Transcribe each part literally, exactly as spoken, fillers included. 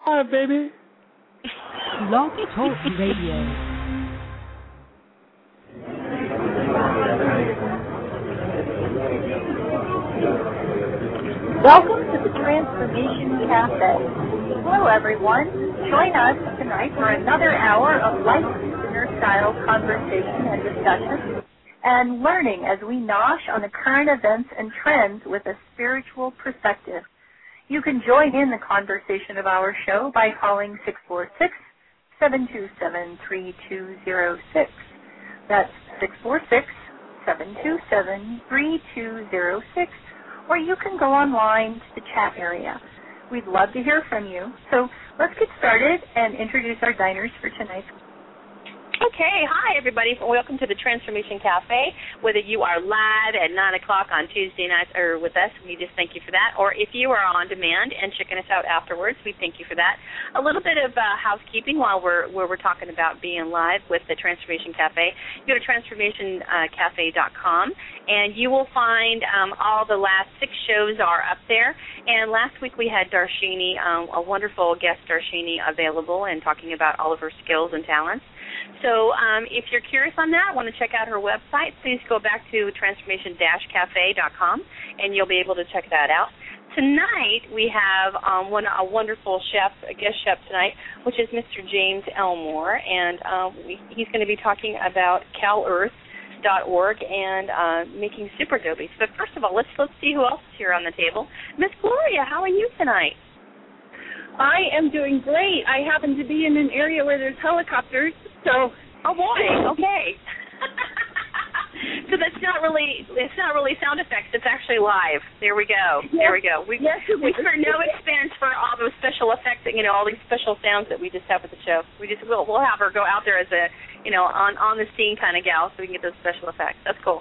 Hi, baby. Blog Talk Radio. Welcome to the Transformation Cafe. Hello, everyone. Join us tonight for another hour of life-style conversation and discussion and learning as we nosh on the current events and trends with a spiritual perspective. You can join in the conversation of our show by calling six four six, seven two seven, three two zero six. That's six four six, seven two seven, three two zero six. Or you can go online to the chat area. We'd love to hear from you. So let's get started and introduce our diners for tonight's. Okay, hi everybody. Welcome to the Transformation Cafe. Whether you are live at nine o'clock on Tuesday nights or with us, we just thank you for that. Or if you are on demand and checking us out afterwards, we thank you for that. A little bit of uh, housekeeping while we're where we're talking about being live with the Transformation Cafe. Go to transformation cafe dot com and you will find um, all the last six shows are up there. And last week we had Darshini, um, a wonderful guest Darshini, available and talking about all of her skills and talents. So um, if you're curious on that, want to check out her website, please go back to transformation cafe dot com, and you'll be able to check that out. Tonight we have um, one, a wonderful chef, a guest chef tonight, which is Mister James Elmore, and uh, we, he's going to be talking about cal earth dot org and uh, making super dobies. But first of all, let's let's see who else is here on the table. Miss Gloria, how are you tonight? I am doing great. I happen to be in an area where there's helicopters, so. Oh boy. Okay. So that's not really it's not really sound effects. It's actually live. There we go. Yes. There we go. We yes, we spare no expense for all those special effects. You know, all these special sounds that we just have at the show. We just we'll we'll have her go out there as a you know on on the scene kind of gal, so we can get those special effects. That's cool.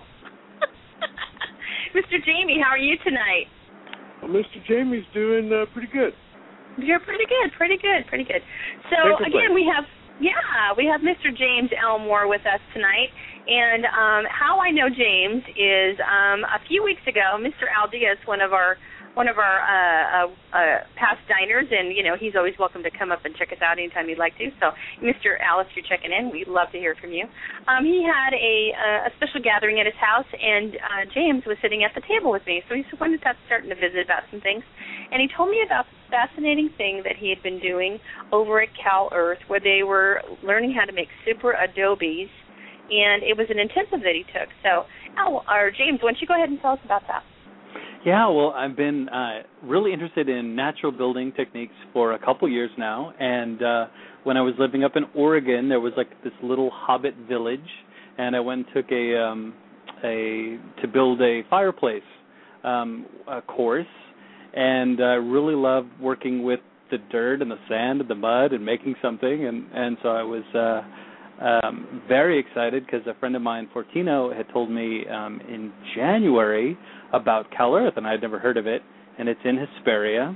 Mister Jamie, how are you tonight? Well, Mister Jamie's doing uh, pretty good. You're pretty good, pretty good, pretty good. So, again, we have, yeah, we have Mister James Elmore with us tonight. And um, how I know James is um, a few weeks ago, Mister Al Diaz, one of our one of our uh, uh, uh, past diners, and, you know, he's always welcome to come up and check us out anytime you'd like to. So, Mister Al, if you're checking in, we'd love to hear from you. Um, he had a, uh, a special gathering at his house, and uh, James was sitting at the table with me. So he wanted to starting to visit about some things. And he told me about this fascinating thing that he had been doing over at Cal Earth, where they were learning how to make super adobes, and it was an intensive that he took. So, Al, or James, why don't you go ahead and tell us about that? Yeah, well, I've been uh, really interested in natural building techniques for a couple years now, and uh, when I was living up in Oregon, there was like this little hobbit village, and I went and took a um, a to build a fireplace um, a course, and I uh, really loved working with the dirt and the sand and the mud and making something, and, and so I was uh, um, very excited because a friend of mine, Fortino, had told me um, in January about Cal Earth, and I'd never heard of it, and it's in Hesperia,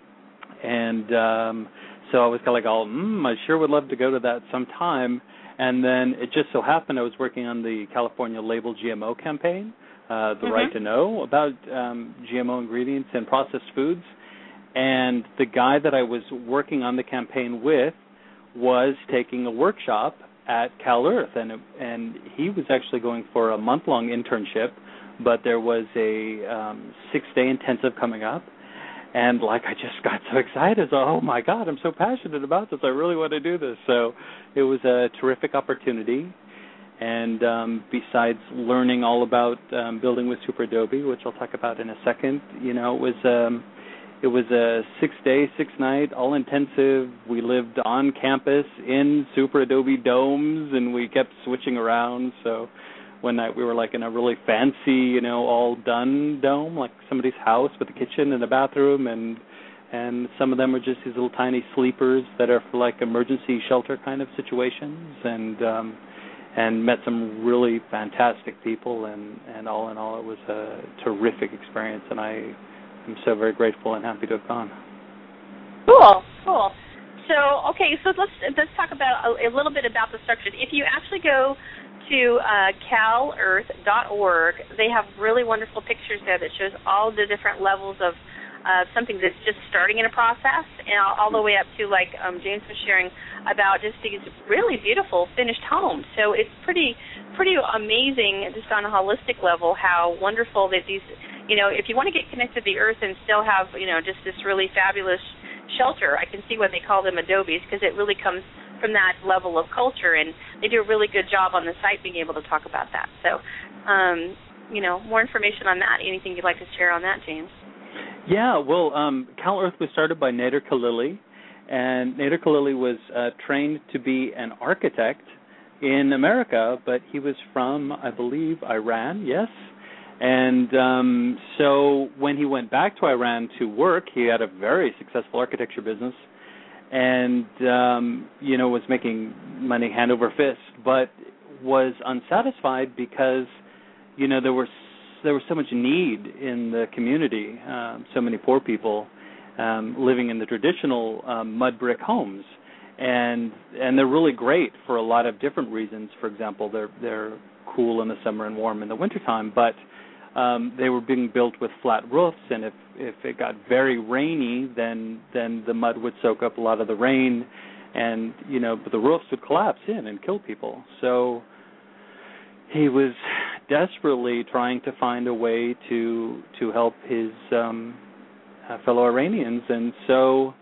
and um, so I was kind of like, oh, mm, I sure would love to go to that sometime, and then it just so happened I was working on the California Label G M O campaign, uh, the mm-hmm. right to know about um, G M O ingredients and processed foods, and the guy that I was working on the campaign with was taking a workshop at Cal Earth, and, and he was actually going for a month-long internship, but there was a um, six-day intensive coming up, and like I just got so excited. So, oh my God, I'm so passionate about this. I really want to do this. So it was a terrific opportunity. And um, besides learning all about um, building with Super Adobe, which I'll talk about in a second, you know, it was um, it was a six-day, six-night, all-intensive. We lived on campus in Super Adobe domes, and we kept switching around. So one night we were like in a really fancy, you know, all done dome, like somebody's house with a kitchen and a bathroom, and and some of them are just these little tiny sleepers that are for like emergency shelter kind of situations, and um, and met some really fantastic people, and, and all in all it was a terrific experience, and I am so very grateful and happy to have gone. Cool, cool. So, okay, so let's let's talk about a, a little bit about the structure. If you actually go to uh, cal earth dot org, they have really wonderful pictures there that shows all the different levels of uh, something that's just starting in a process, and all, all the way up to, like um, James was sharing, about just these really beautiful finished homes. So it's pretty pretty amazing just on a holistic level how wonderful that these, you know, if you want to get connected to the earth and still have, you know, just this really fabulous shelter, I can see why they call them adobes, because it really comes from that level of culture, and they do a really good job on the site being able to talk about that. So, um, you know, more information on that, anything you'd like to share on that, James? Yeah, well, um, Cal Earth was started by Nader Khalili, and Nader Khalili was uh, trained to be an architect in America, but he was from, I believe, Iran, yes? And um, so when he went back to Iran to work, he had a very successful architecture business and, um, you know, was making money hand over fist, but was unsatisfied because, you know, there, were, there was so much need in the community, um, so many poor people um, living in the traditional um, mud brick homes. And and they're really great for a lot of different reasons. For example, they're, they're cool in the summer and warm in the wintertime, but Um, they were being built with flat roofs, and if, if it got very rainy, then then the mud would soak up a lot of the rain, and you know the roofs would collapse in and kill people. So he was desperately trying to find a way to to help his um, uh, fellow Iranians, and so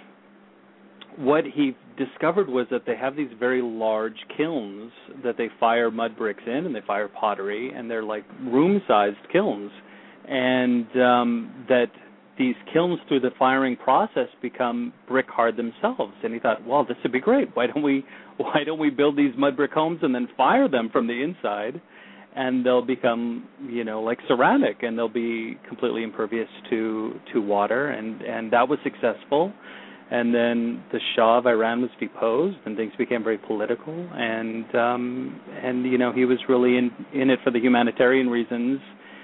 what he discovered was that they have these very large kilns that they fire mud bricks in, and they fire pottery, and they're like room-sized kilns, and um, that these kilns through the firing process become brick hard themselves. And he thought, well, this would be great. Why don't we why don't we build these mud brick homes and then fire them from the inside, and they'll become, you know, like ceramic, and they'll be completely impervious to to water, and and that was successful. And then the Shah of Iran was deposed, and things became very political. And um, and you know he was really in in it for the humanitarian reasons,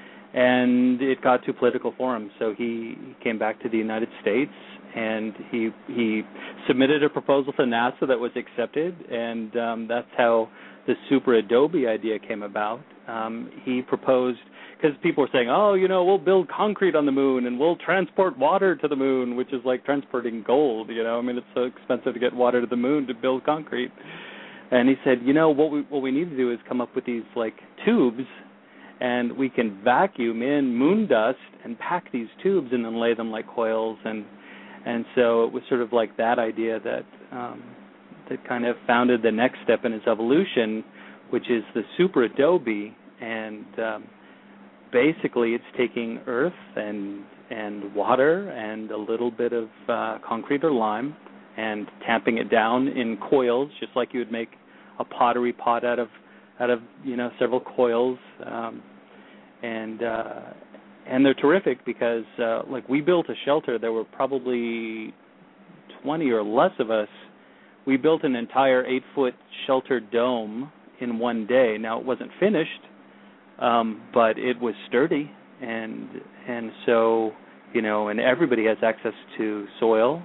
and it got too political for him. So he, he came back to the United States, and he he submitted a proposal to NASA that was accepted, and um, that's how the super adobe idea came about. Um, he proposed, because people were saying, oh, you know, we'll build concrete on the moon and we'll transport water to the moon, which is like transporting gold, you know. I mean, it's so expensive to get water to the moon to build concrete. And he said, you know, what we what we need to do is come up with these, like, tubes, and we can vacuum in moon dust and pack these tubes and then lay them like coils. And and so it was sort of like that idea that um, that kind of founded the next step in his evolution, which is the super adobe. And um, basically it's taking earth and and water and a little bit of uh, concrete or lime and tamping it down in coils, just like you would make a pottery pot out of out of you know several coils, um, and uh, and they're terrific because uh, like we built a shelter. There were probably twenty or less of us. We built an entire eight-foot shelter dome in one day. Now, it wasn't finished, um, but it was sturdy, and and so, you know, and everybody has access to soil.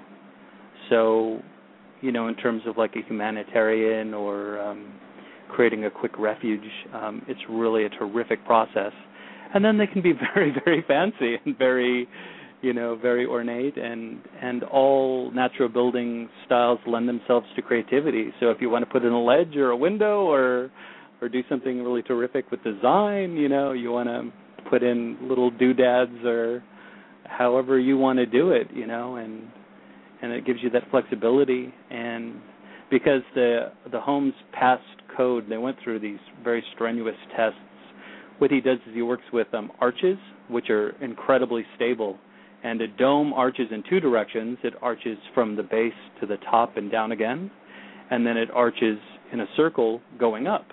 So, you know, in terms of like a humanitarian or um, creating a quick refuge, um, it's really a terrific process. And then they can be very, very fancy and very, you know, very ornate, and, and all natural building styles lend themselves to creativity. So if you want to put in a ledge or a window or or do something really terrific with design, you know, you want to put in little doodads or however you want to do it, you know, and and it gives you that flexibility. And because the the homes passed code, they went through these very strenuous tests. What he does is he works with um, arches, which are incredibly stable. And a dome arches in two directions. It arches from the base to the top and down again, and then it arches in a circle going up.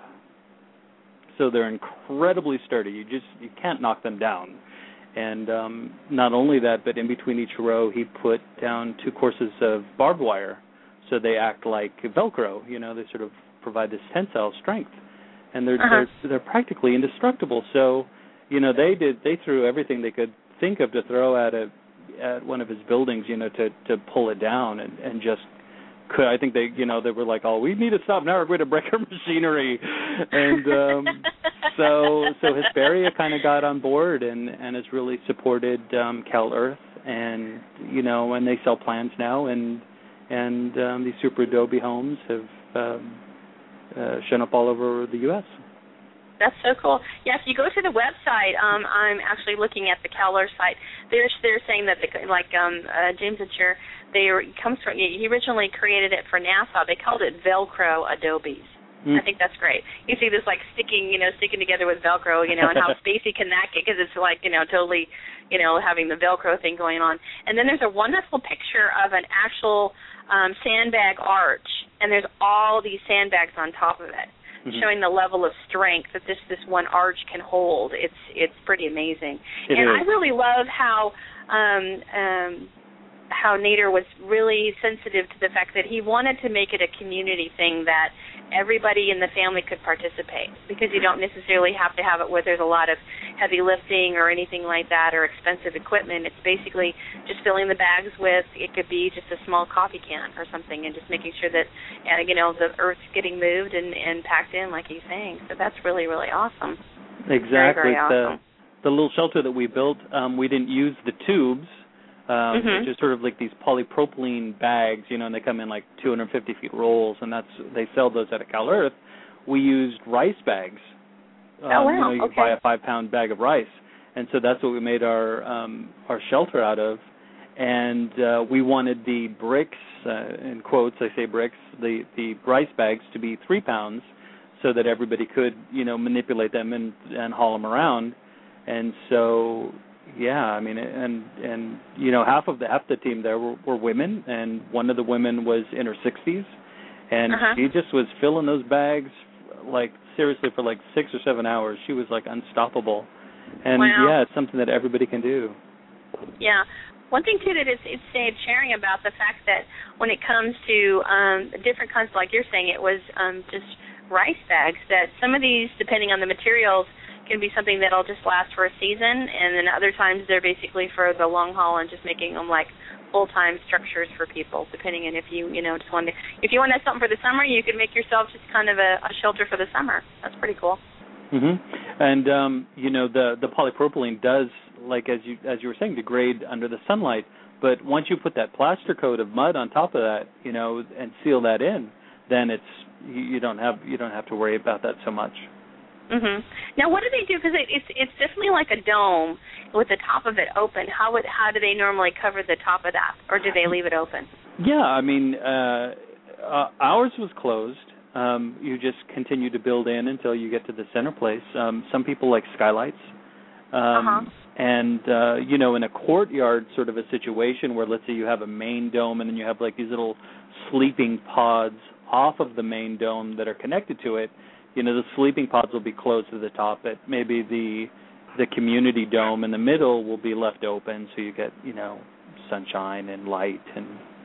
So they're incredibly sturdy. You just you can't knock them down. And um, not only that, but in between each row, he put down two courses of barbed wire, so they act like Velcro. You know, they sort of provide this tensile strength, and they're uh-huh. they're, they're practically indestructible. So, you know, they did they threw everything they could think of to throw at a at one of his buildings, you know, to, to pull it down, and, and just could. I think they, you know, they were like, "Oh, we need to stop now. We're going to break our machinery," and um, so so Hesperia kind of got on board and, and has really supported um, Cal Earth, and you know, and they sell plans now, and and um, these super adobe homes have um, uh, shown up all over the U S That's so cool. Yeah, if you go to the website, um, I'm actually looking at the Keller site. They're they're saying that the, like um, uh, James Itcher, they were, comes from. He originally created it for NASA. They called it Velcro Adobes. Mm. I think that's great. You see this like sticking, you know, sticking together with Velcro, you know, and how spacey can that get? Because it's like, you know, totally, you know, having the Velcro thing going on. And then there's a wonderful picture of an actual um, sandbag arch, and there's all these sandbags on top of it. Mm-hmm. Showing the level of strength that this this one arch can hold. It's it's pretty amazing. It and is. I really love how um, um, how Nader was really sensitive to the fact that he wanted to make it a community thing that everybody in the family could participate, because you don't necessarily have to have it where there's a lot of heavy lifting or anything like that or expensive equipment. It's basically just filling the bags with, it could be just a small coffee can or something, and just making sure that, uh, you know, the earth's getting moved and, and packed in like he's saying. So that's really, really awesome. Exactly. Very, very awesome. The, the little shelter that we built, um, we didn't use the tubes. Um, mm-hmm. Which is sort of like these polypropylene bags, you know, and they come in like two hundred fifty feet rolls, and that's they sell those at a Cal Earth. We used rice bags. Um, oh wow! You know, you okay. buy a five-pound bag of rice, and so that's what we made our um, our shelter out of. And uh, we wanted the bricks, uh, in quotes, I say bricks, the the rice bags to be three pounds, so that everybody could, you know, manipulate them and and haul them around. And so. Yeah, I mean, and and you know, half of the half the team there were, were women, and one of the women was in her sixties, and uh-huh. she just was filling those bags like seriously for like six or seven hours. She was like unstoppable, and wow. yeah, it's something that everybody can do. Yeah. One thing, too, that it's, it's Dave sharing about the fact that when it comes to um, different kinds, like you're saying, it was um, just rice bags, that some of these, depending on the materials, can be something that'll just last for a season, and then other times they're basically for the long haul and just making them like full-time structures for people, depending on if you, you know, just want to, if you want to have something for the summer, you could make yourself just kind of a, a shelter for the summer. That's pretty cool. Mhm. And um, you know, the the polypropylene does, like as you as you were saying, degrade under the sunlight, but once you put that plaster coat of mud on top of that, you know, and seal that in, then it's you, you don't have you don't have to worry about that so much. Mhm. Now, what do they do? Because it, it's it's definitely like a dome with the top of it open. How would how do they normally cover the top of that, or do they leave it open? Yeah, I mean, uh, uh, ours was closed. Um, you just continue to build in until you get to the center place. Um, some people like skylights, um, uh-huh. and uh, you know, in a courtyard sort of a situation where, let's say, you have a main dome and then you have like these little sleeping pods off of the main dome that are connected to it. You know, the sleeping pods will be closed to the top, but maybe the the community dome in the middle will be left open, so you get, you know, sunshine and light and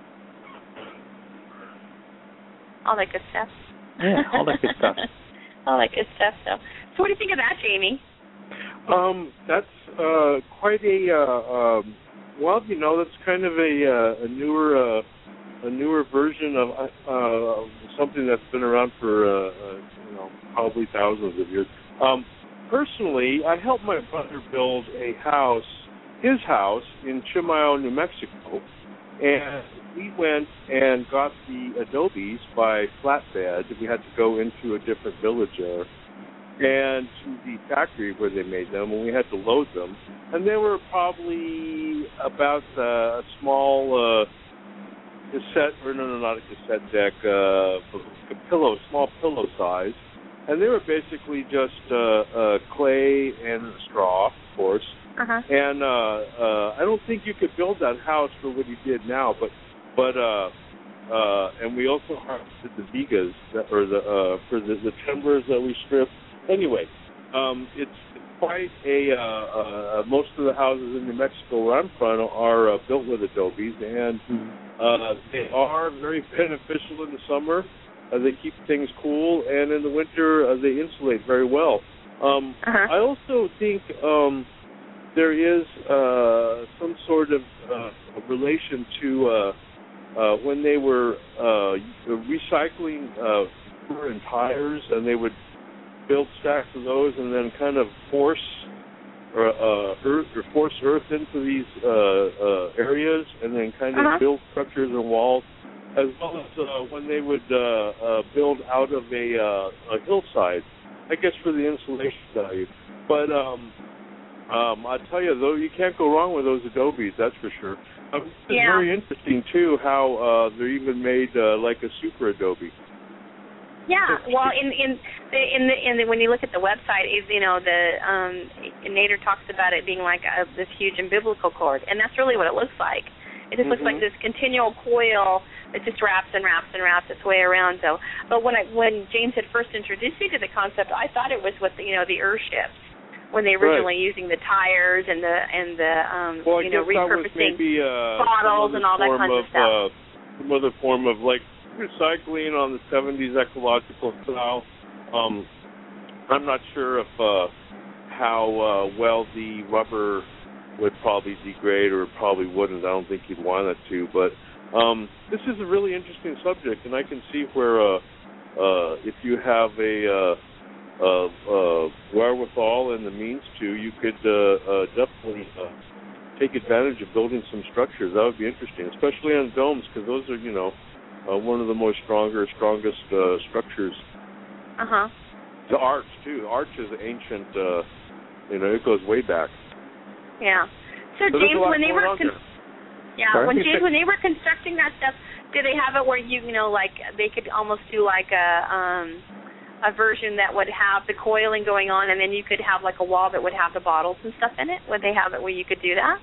all that good stuff. Yeah, all that good stuff. all that good stuff. So, so what do you think of that, Jamie? Um, that's uh, quite a uh, um, well, you know, that's kind of a, uh, a newer uh, a newer version of uh, something that's been around for uh, uh, you know, probably thousands of years. Um, personally, I helped my brother build a house, his house in Chimayo, New Mexico, and we went and got the adobes by flatbed. We had to go into a different village there and to the factory where they made them, and we had to load them. And they were probably about uh, a small uh, cassette, or no, no, not a cassette deck, uh, a pillow, small pillow size. And they were basically just uh, uh, clay and straw, of course. Uh-huh. And uh, uh, I don't think you could build that house for what he did now, but but uh, uh, and we also harvested the vigas that, or the uh, for the, the timbers that we stripped. Anyway, um, it's quite a. Uh, uh, most of the houses in New Mexico where I'm from are uh, built with adobes, and uh, they are very beneficial in the summer. Uh, they keep things cool, and in the winter uh, they insulate very well. Um, uh-huh. I also think um, there is uh, some sort of uh, relation to uh, uh, when they were uh, recycling uh, rubber and tires, and they would build stacks of those and then kind of force or, uh, earth or force earth into these uh, uh, areas, and then kind of uh-huh. build structures and walls, as well as uh, when they would uh, uh, build out of a, uh, a hillside, I guess for the insulation value. But um, um, I tell you, though, you can't go wrong with those adobes, that's for sure. Um, it's yeah. very interesting too how uh, they're even made uh, like a super adobe. Yeah, well, in in the, in the in the when you look at the website, is you know the um, Nader talks about it being like a, this huge umbilical cord, and that's really what it looks like. It just mm-hmm. looks like this continual coil that just wraps and wraps and wraps its way around. So, but when I when James had first introduced me to the concept, I thought it was with the, you know the Earthships when they originally right. using the tires and the and the um, well, you know repurposing maybe, uh, bottles and all that kind of, of stuff. Uh, some other form of like. Recycling on the seventies ecological style. Um, I'm not sure if uh, how uh, well the rubber would probably degrade, or probably wouldn't. I don't think you'd want it to. But um, this is a really interesting subject, and I can see where uh, uh, if you have a uh, uh, uh, wherewithal and the means to, you could uh, uh, definitely uh, take advantage of building some structures. That would be interesting, especially on domes, because those are, you know, Uh, one of the most stronger, strongest uh, structures. Uh huh. The arch too. The arch is ancient. Uh, you know, it goes way back. Yeah. So, so James, when they were con- yeah, Sorry? when James, when they were constructing that stuff, did they have it where you, you know, like they could almost do like a um, a version that would have the coiling going on, and then you could have like a wall that would have the bottles and stuff in it? Would they have it where you could do that?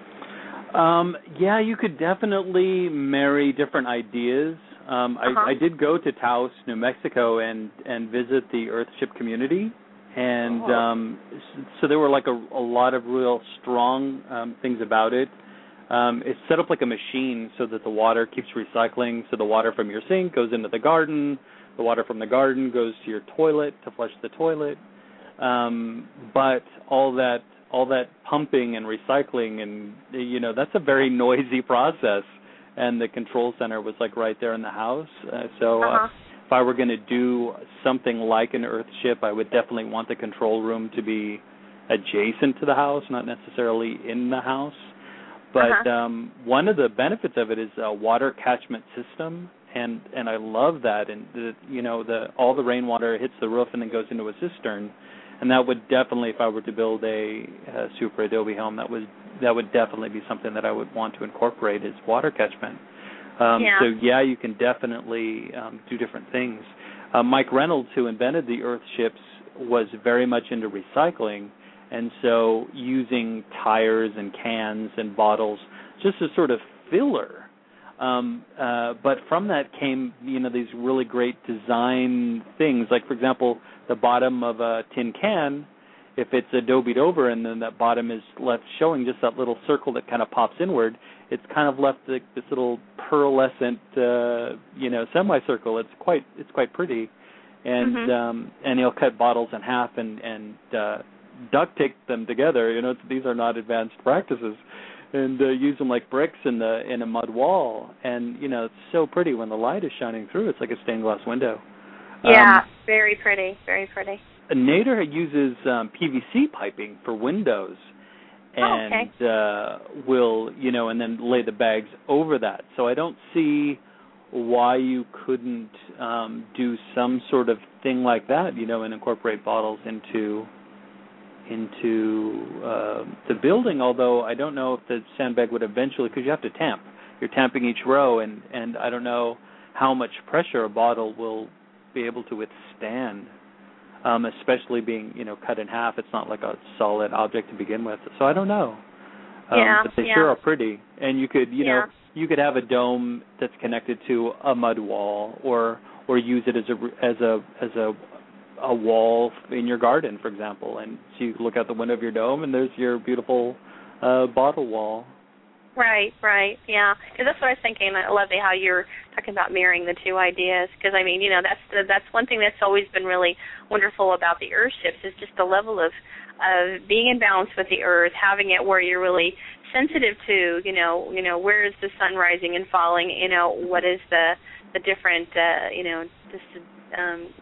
Um, yeah, you could definitely marry different ideas. Um, I, uh-huh. I did go to Taos, New Mexico, and, and visit the Earthship community, and oh. um, so there were like a, a lot of real strong um, things about it. Um, it's set up like a machine so that the water keeps recycling. So the water from your sink goes into the garden, the water from the garden goes to your toilet to flush the toilet. Um, but all that. all that pumping and recycling, and, you know, that's a very noisy process, and the control center was, like, right there in the house. Uh, so uh-huh. uh, if I were going to do something like an Earthship, I would definitely want the control room to be adjacent to the house, not necessarily in the house. But uh-huh. um, one of the benefits of it is a water catchment system, and, and I love that. And, the, you know, the all the rainwater hits the roof and then goes into a cistern. And that would definitely, if I were to build a, a super adobe home, that would that would definitely be something that I would want to incorporate is water catchment. Um, yeah. So yeah, you can definitely um, do different things. Uh, Mike Reynolds, who invented the Earthships, was very much into recycling, and so using tires and cans and bottles just as sort of filler. Um, uh, but from that came, you know, these really great design things. Like, for example, the bottom of a tin can, if it's adobe'd over and then that bottom is left showing just that little circle that kind of pops inward, it's kind of left like this little pearlescent, uh, you know, semicircle. It's quite, it's quite pretty. And mm-hmm. um, and he'll cut bottles in half and and uh, duct tape them together. You know, it's, these are not advanced practices. And uh, use them like bricks in the in a mud wall, and you know it's so pretty when the light is shining through. It's like a stained glass window. Yeah, um, very pretty, very pretty. Nader uses um, P V C piping for windows, and oh, okay. uh, will you know, and then lay the bags over that. So I don't see why you couldn't um, do some sort of thing like that, you know, and incorporate bottles into. into uh, the building, although I don't know if the sandbag would eventually, because you have to tamp. You're tamping each row, and, and I don't know how much pressure a bottle will be able to withstand, um, especially being, you know, cut in half. It's not like a solid object to begin with. So I don't know. Um, yeah, but they yeah. sure are pretty. And you could, you yeah. know, you could have a dome that's connected to a mud wall, or or use it as a as a as a a wall in your garden, for example, and so you look out the window of your dome and there's your beautiful uh, bottle wall. Right, right, yeah. And that's what I was thinking. I love how you're talking about marrying the two ideas, because I mean, you know, that's the, that's one thing that's always been really wonderful about the Earthships is just the level of of being in balance with the Earth, having it where you're really sensitive to, you know, you know, where is the sun rising and falling, you know, what is the the different, uh, you know, just um,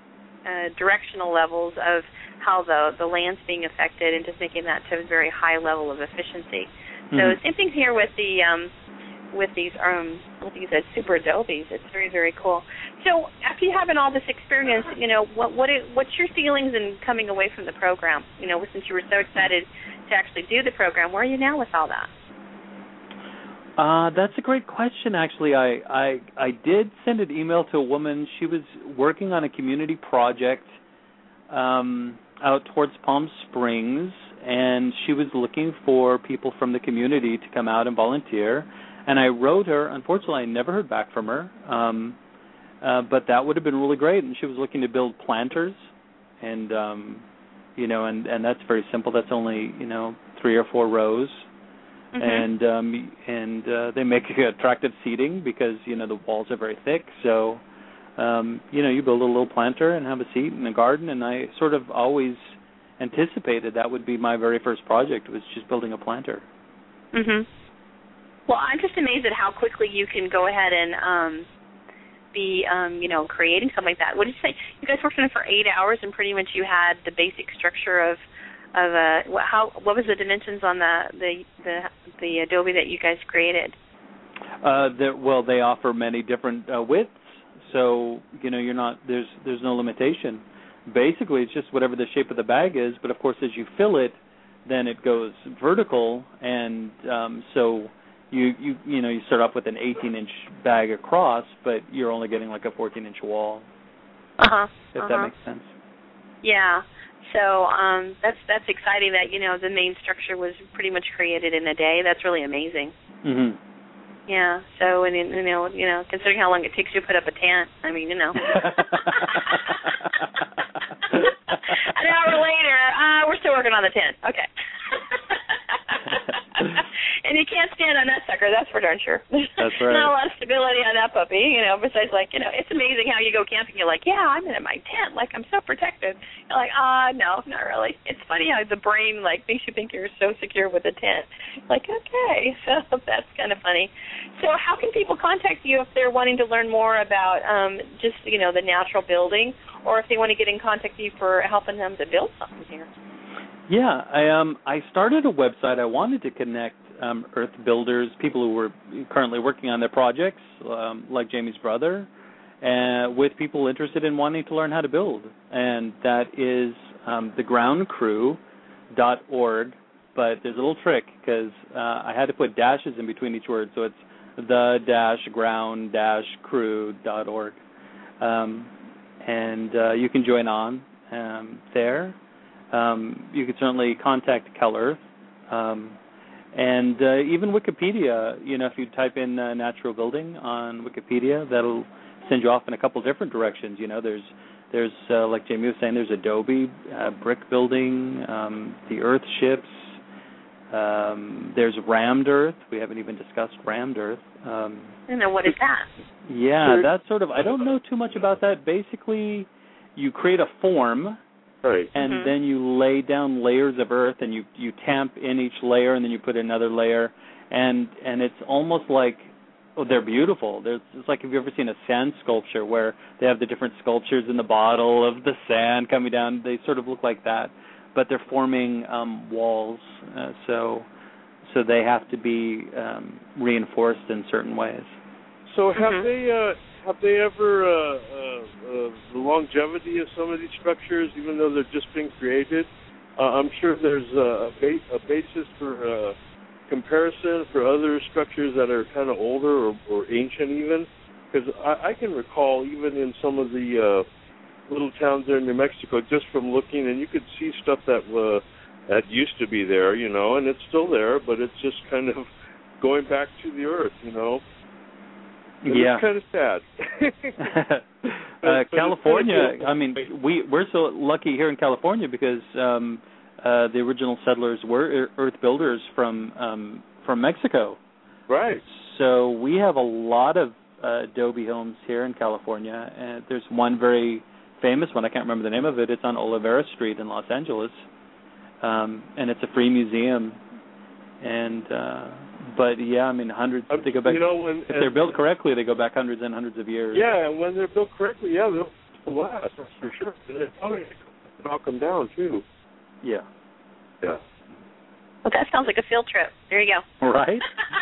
uh, directional levels of how the, the land's being affected and just making that to a very high level of efficiency. So mm-hmm. same thing here with the um, with these um, with these uh, super adobes. It's very, very cool. So after you having all this experience, you know, what what is, what's your feelings in coming away from the program? You know, since you were so excited to actually do the program, where are you now with all that? Uh, that's a great question, actually. I, I I did send an email to a woman. She was working on a community project um, out towards Palm Springs, and she was looking for people from the community to come out and volunteer. And I wrote her. Unfortunately, I never heard back from her, um, uh, but that would have been really great. And she was looking to build planters, and um, you know, and, and that's very simple. That's only, you know, three or four rows. Mm-hmm. And um, and uh, they make attractive seating because, you know, the walls are very thick. So, um, you know, you build a little planter and have a seat in a garden. And I sort of always anticipated that would be my very first project, was just building a planter. Mhm. Well, I'm just amazed at how quickly you can go ahead and um, be, um, you know, creating something like that. What did you say? You guys worked on it for eight hours, and pretty much you had the basic structure of. Of uh, how what was the dimensions on the the the, the adobe that you guys created? Uh, well, they offer many different uh, widths, so you know you're not there's there's no limitation. Basically, it's just whatever the shape of the bag is. But of course, as you fill it, then it goes vertical, and um, so you you you know you start off with an eighteen inch bag across, but you're only getting like a fourteen inch wall. Uh huh. If uh-huh. that makes sense. Yeah. So um, that's that's exciting that, you know, the main structure was pretty much created in a day. That's really amazing. Mhm. Yeah. So and you know you know considering how long it takes you to put up a tent, I mean you know. An hour later, uh, we're still working on the tent. Okay. And you can't stand on that sucker, that's for darn sure. That's right. Not a lot of stability on that puppy, you know, besides, like, you know, it's amazing how you go camping, you're like, yeah, I'm in my tent, like, I'm so protected. You're like, ah, uh, no, not really. It's funny how the brain, like, makes you think you're so secure with a tent. Like, okay, so that's kind of funny. So how can people contact you if they're wanting to learn more about um, just, you know, the natural building, or if they want to get in contact with you for helping them to build something here? Yeah, I um I started a website. I wanted to connect um, earth builders, people who were currently working on their projects, um, like Jamie's brother, uh, with people interested in wanting to learn how to build. And that is um, the ground crew dot org. But there's a little trick because uh, I had to put dashes in between each word, so it's the dash ground dash crew dot org. Um, and uh, you can join on um, there. Um, you could certainly contact CalEarth, um, and uh, even Wikipedia. You know, if you type in uh, natural building on Wikipedia, that'll send you off in a couple different directions. You know, there's there's uh, like Jamie was saying, there's adobe, uh, brick building, um, the earth ships. Um, there's rammed earth. We haven't even discussed rammed earth. Um, I don't know, what is that? Yeah, that's sort of. I don't know too much about that. Basically, you create a form. Right. And mm-hmm. then you lay down layers of earth, and you, you tamp in each layer, and then you put another layer, and and it's almost like, oh, they're beautiful. There's, it's like, have you ever seen a sand sculpture where they have the different sculptures in the bottle of the sand coming down? They sort of look like that, but they're forming um, walls, uh, so so they have to be um, reinforced in certain ways. So have mm-hmm. they uh, have they ever uh, uh, uh, the longevity of some of these structures, even though they're just being created? Uh, I'm sure there's a, ba- a basis for uh, comparison for other structures that are kind of older or, or ancient, even, because I, I can recall even in some of the uh, little towns there in New Mexico, just from looking, and you could see stuff that uh, that used to be there, you know, and it's still there, but it's just kind of going back to the earth, you know. And yeah, it's kind of sad. uh, California. I mean, we we're so lucky here in California because um, uh, the original settlers were earth builders from um, from Mexico. Right. So we have a lot of uh, adobe homes here in California, and there's one very famous one. I can't remember the name of it. It's on Olivera Street in Los Angeles, um, and it's a free museum. And uh, but yeah, I mean, hundreds. They go back. You know, when, if they're built correctly, they go back hundreds and hundreds of years. Yeah, and when they're built correctly, yeah, they'll a blast, that's for sure. And it's probably knock them down, too. Yeah. Yeah. Well, that sounds like a field trip. There you go. Right?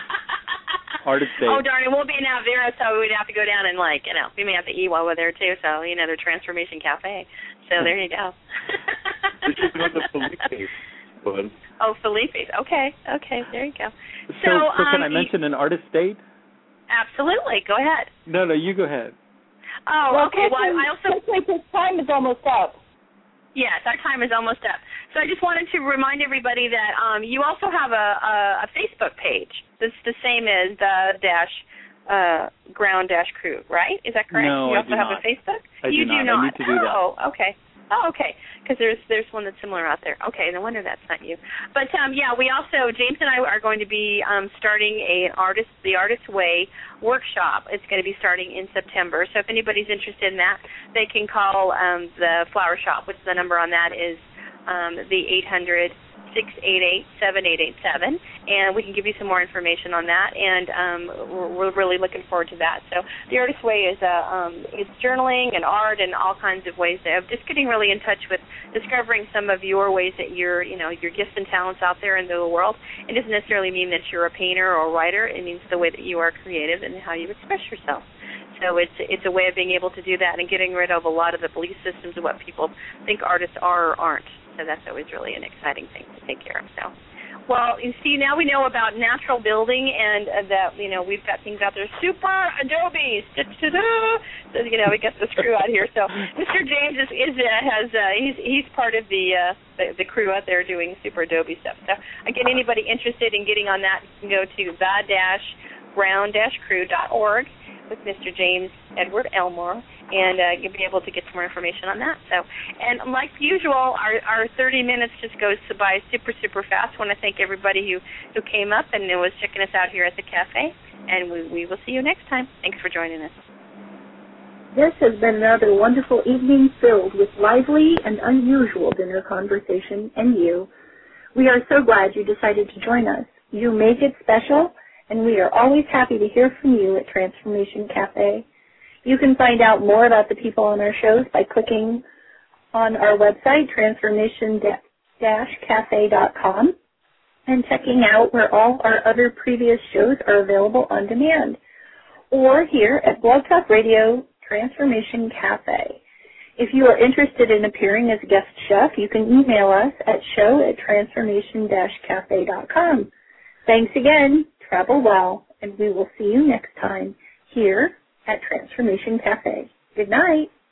Artist Day. Oh, darn it. We'll be in Avera, so we'd have to go down and, like, you know, we may have to eat while we're there, too. So, you know, their Transformation Cafe. So there you go. This is another Felipe's one. Oh, Felipe's. Okay. Okay. There you go. So, so, so can um, I mention an artist date? Absolutely. Go ahead. No, no, you go ahead. Oh, well, okay. Well, I also... Like his time is almost up. Yes, our time is almost up. So I just wanted to remind everybody that um, you also have a, a, a Facebook page. It's the same as the dash uh, ground dash crew, right? Is that correct? No, you I also do have not. a Facebook? I you do not. not. I need to do that. Oh, okay. Oh, okay. Because there's there's one that's similar out there. Okay, no wonder that's not you. But um, yeah, we also James and I are going to be um, starting a artist the Artist's Way workshop. It's going to be starting in September. So if anybody's interested in that, they can call um, the Flower Shop, which the number on that is um, the eight hundred, six eight eight, seven eight eight seven, and we can give you some more information on that, and um, we're, we're really looking forward to that. So the Artist's Way is uh, um, it's journaling and art and all kinds of ways of just getting really in touch with discovering some of your ways that you're, you know, your gifts and talents out there in the world. It doesn't necessarily mean that you're a painter or a writer. It means the way that you are creative and how you express yourself. So it's it's a way of being able to do that and getting rid of a lot of the belief systems of what people think artists are or aren't. So that's always really an exciting thing to take care of. So, well, you see, now we know about natural building and uh, that, you know, we've got things out there, super adobes. So, you know, we got the crew out here. So Mister James is, is uh, has uh, he's he's part of the, uh, the the crew out there doing super adobe stuff. So again, anybody interested in getting on that can go to the dash ground dash crew dot org with Mister James Edward Elmore, and uh, you'll be able to get some more information on that. So, and like usual, our, our thirty minutes just goes by super, super fast. I want to thank everybody who, who came up and was checking us out here at the cafe, and we, we will see you next time. Thanks for joining us. This has been another wonderful evening filled with lively and unusual dinner conversation and you. We are so glad you decided to join us. You make it special, and we are always happy to hear from you at Transformation Cafe. You can find out more about the people on our shows by clicking on our website, transformation dash cafe dot com, and checking out where all our other previous shows are available on demand, or here at Blog Talk Radio Transformation Cafe. If you are interested in appearing as a guest chef, you can email us at show at transformation dash cafe dot com. Thanks again. Travel well, and we will see you next time here at Transformation Cafe. Good night.